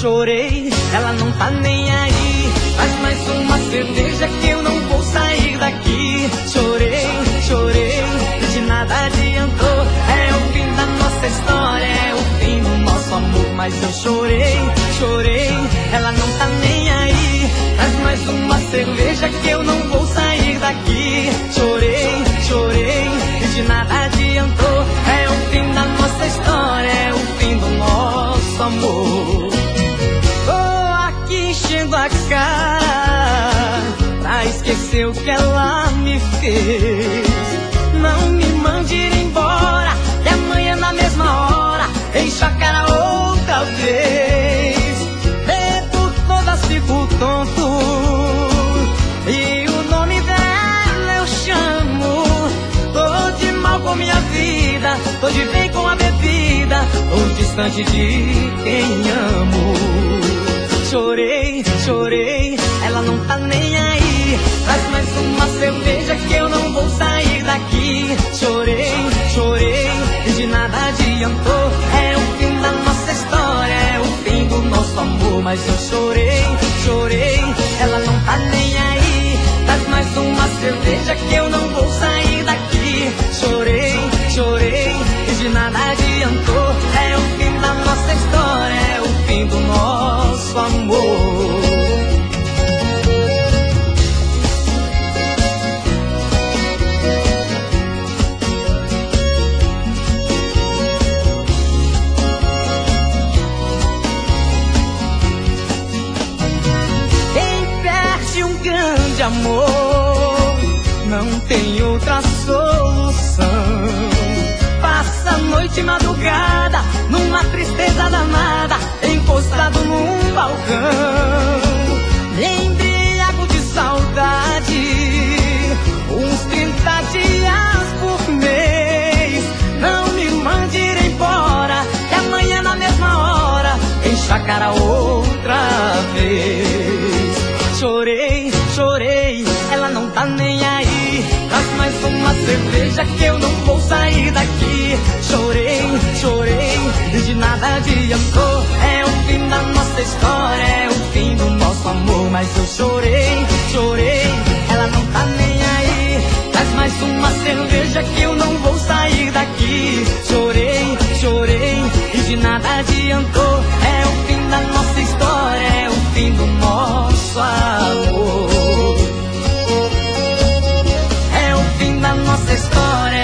chorei, ela não tá nem aí. Faz mais uma cerveja que eu não vou sair daqui. Chorei, chorei, de nada adiantou. É o fim da nossa história, é o fim do nosso amor. Mas eu chorei, chorei, ela não tá nem aí. Faz mais uma cerveja que eu não vou sair daqui. Chorei, chorei, de nada adiantou. É o fim da nossa história, é o fim do nosso amor. Tô aqui enchendo a cara pra esquecer o que ela me fez. Não me mande ir embora, que amanhã na mesma hora encho a cara outra vez. Bebo todas, fico tonto e o nome dela eu chamo. Tô de mal com minha vida, tô de bem com a bebida, tô distante de quem amo. Chorei, chorei, ela não tá nem aí. Traz mais uma cerveja que eu não vou sair daqui. Chorei, chorei, de nada adiantou. É o fim da nossa história, é o fim do nosso amor. Mas eu chorei, chorei, ela não tá nem aí. Traz mais uma cerveja que eu não vou sair daqui. Chorei, chorei, de nada adiantou. É o fim da nossa história, é o fim do nosso amor. Quem perde um grande amor não tem outra solução. Passa a noite e madrugada numa tristeza danada, encostado num balcão. Me embriago de saudade, uns 30 dias por mês. Não me mande ir embora, que amanhã na mesma hora enche a cara outra vez. Chorei, chorei, ela não tá nem aí. Traz mais uma cerveja que eu não vou sair daqui. Chorei, chorei, de nada adiantou. É o fim da nossa história, é o fim do nosso amor. Mas eu chorei, chorei, ela não tá nem aí. Traz mais uma cerveja que eu não vou sair daqui. Chorei, chorei, de nada adiantou. É o fim da nossa história, é o fim do nosso amor. É o fim da nossa história,